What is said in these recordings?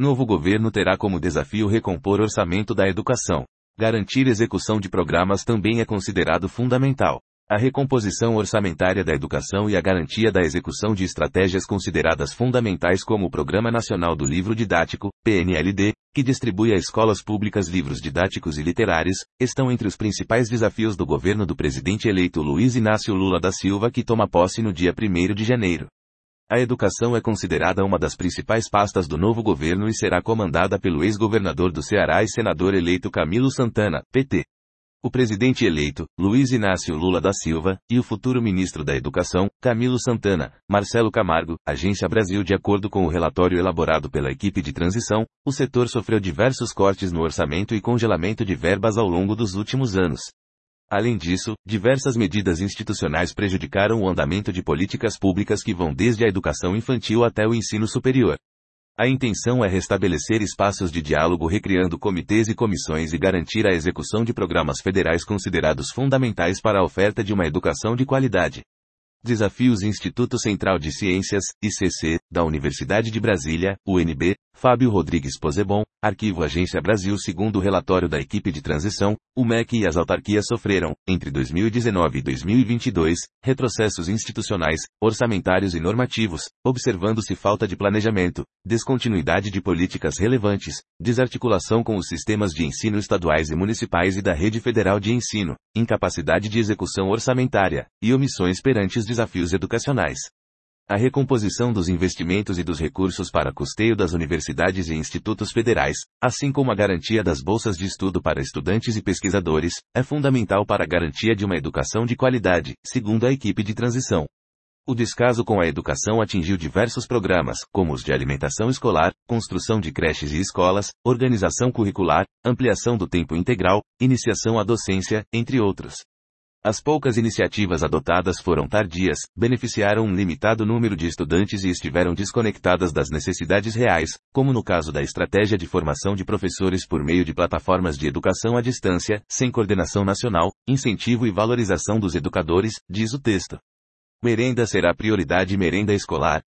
Novo governo terá como desafio recompor o orçamento da educação. Garantir execução de programas também é considerado fundamental. A recomposição orçamentária da educação e a garantia da execução de estratégias consideradas fundamentais como o Programa Nacional do Livro Didático, PNLD, que distribui a escolas públicas livros didáticos e literários, estão entre os principais desafios do governo do presidente eleito Luiz Inácio Lula da Silva, que toma posse no dia 1º de janeiro. A educação é considerada uma das principais pastas do novo governo e será comandada pelo ex-governador do Ceará e senador eleito Camilo Santana, PT. O presidente eleito, Luiz Inácio Lula da Silva, e o futuro ministro da Educação, Camilo Santana, Marcelo Camargo, Agência Brasil. De acordo com o relatório elaborado pela equipe de transição, o setor sofreu diversos cortes no orçamento e congelamento de verbas ao longo dos últimos anos. Além disso, diversas medidas institucionais prejudicaram o andamento de políticas públicas que vão desde a educação infantil até o ensino superior. A intenção é restabelecer espaços de diálogo recriando comitês e comissões e garantir a execução de programas federais considerados fundamentais para a oferta de uma educação de qualidade. Desafios. Instituto Central de Ciências, ICC, da Universidade de Brasília, UNB, Fábio Rodrigues Pozzebon, Arquivo Agência Brasil. Segundo o relatório da equipe de transição, o MEC e as autarquias sofreram, entre 2019 e 2022, retrocessos institucionais, orçamentários e normativos, observando-se falta de planejamento, descontinuidade de políticas relevantes, desarticulação com os sistemas de ensino estaduais e municipais e da rede federal de ensino, incapacidade de execução orçamentária, e omissões perante os desafios educacionais. A recomposição dos investimentos e dos recursos para custeio das universidades e institutos federais, assim como a garantia das bolsas de estudo para estudantes e pesquisadores, é fundamental para a garantia de uma educação de qualidade, segundo a equipe de transição. O descaso com a educação atingiu diversos programas, como os de alimentação escolar, construção de creches e escolas, organização curricular, ampliação do tempo integral, iniciação à docência, entre outros. As poucas iniciativas adotadas foram tardias, beneficiaram um limitado número de estudantes e estiveram desconectadas das necessidades reais, como no caso da estratégia de formação de professores por meio de plataformas de educação à distância, sem coordenação nacional, incentivo e valorização dos educadores, diz o texto. Merenda será prioridade. Merenda escolar,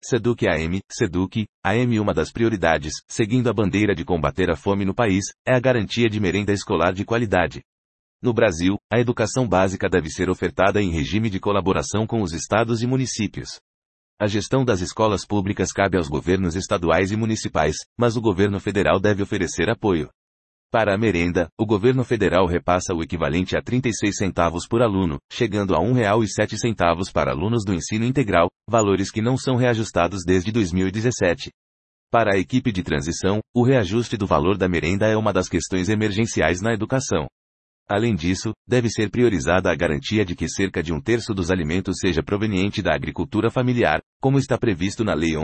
SEDUC AM. Uma das prioridades, seguindo a bandeira de combater a fome no país, é a garantia de merenda escolar de qualidade. No Brasil, a educação básica deve ser ofertada em regime de colaboração com os estados e municípios. A gestão das escolas públicas cabe aos governos estaduais e municipais, mas o governo federal deve oferecer apoio. Para a merenda, o governo federal repassa o equivalente a 36 centavos por aluno, chegando a R$ 1,07 para alunos do ensino integral, valores que não são reajustados desde 2017. Para a equipe de transição, o reajuste do valor da merenda é uma das questões emergenciais na educação. Além disso, deve ser priorizada a garantia de que cerca de 1/3 dos alimentos seja proveniente da agricultura familiar, como está previsto na Lei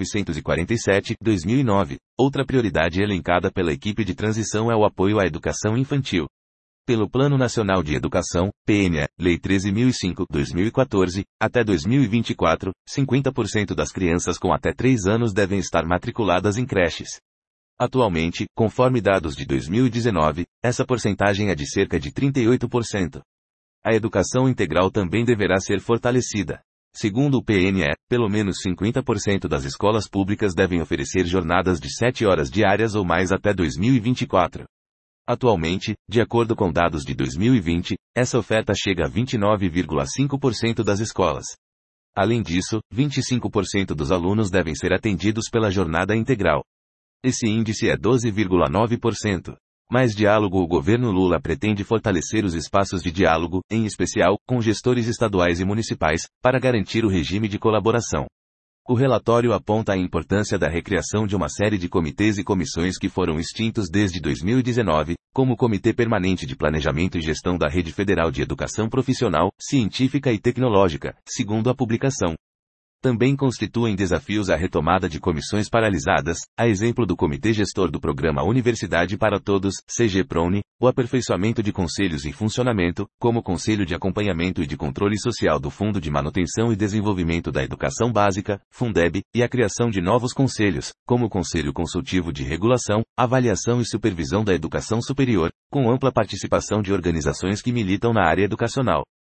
11.947/2009. Outra prioridade elencada pela equipe de transição é o apoio à educação infantil. Pelo Plano Nacional de Educação, PNE, Lei 13.005/2014, até 2024, 50% das crianças com até 3 anos devem estar matriculadas em creches. Atualmente, conforme dados de 2019, essa porcentagem é de cerca de 38%. A educação integral também deverá ser fortalecida. Segundo o PNE, pelo menos 50% das escolas públicas devem oferecer jornadas de 7 horas diárias ou mais até 2024. Atualmente, de acordo com dados de 2020, essa oferta chega a 29,5% das escolas. Além disso, 25% dos alunos devem ser atendidos pela jornada integral. Esse índice é 12,9%. Mais diálogo. O governo Lula pretende fortalecer os espaços de diálogo, em especial, com gestores estaduais e municipais, para garantir o regime de colaboração. O relatório aponta a importância da recriação de uma série de comitês e comissões que foram extintos desde 2019, como o Comitê Permanente de Planejamento e Gestão da Rede Federal de Educação Profissional, Científica e Tecnológica, segundo a publicação. Também constituem desafios a retomada de comissões paralisadas, a exemplo do Comitê Gestor do Programa Universidade para Todos, CGPRONE, o aperfeiçoamento de conselhos em funcionamento, como o Conselho de Acompanhamento e de Controle Social do Fundo de Manutenção e Desenvolvimento da Educação Básica, Fundeb, e a criação de novos conselhos, como o Conselho Consultivo de Regulação, Avaliação e Supervisão da Educação Superior, com ampla participação de organizações que militam na área educacional.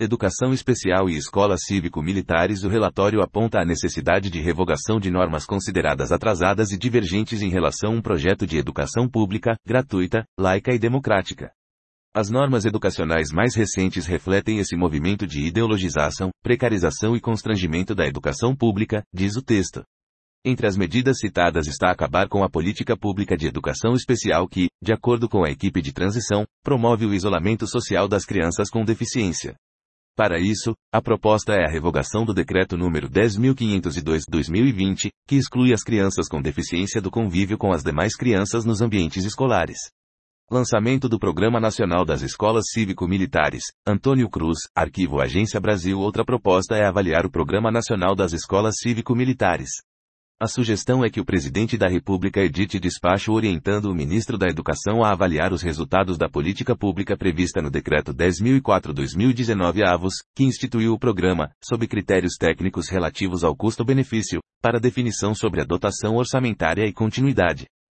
Educação especial e escolas cívico-militares. O relatório aponta a necessidade de revogação de normas consideradas atrasadas e divergentes em relação a um projeto de educação pública, gratuita, laica e democrática. As normas educacionais mais recentes refletem esse movimento de ideologização, precarização e constrangimento da educação pública, diz o texto. Entre as medidas citadas está acabar com a política pública de educação especial que, de acordo com a equipe de transição, promove o isolamento social das crianças com deficiência. Para isso, a proposta é a revogação do Decreto número 10.502/2020, que exclui as crianças com deficiência do convívio com as demais crianças nos ambientes escolares. Lançamento do Programa Nacional das Escolas Cívico-Militares. Antônio Cruz, Arquivo Agência Brasil. Outra proposta é avaliar o Programa Nacional das Escolas Cívico-Militares. A sugestão é que o Presidente da República edite despacho orientando o Ministro da Educação a avaliar os resultados da política pública prevista no Decreto 10.004/2019 que instituiu o programa, sob critérios técnicos relativos ao custo-benefício, para definição sobre a dotação orçamentária e continuidade.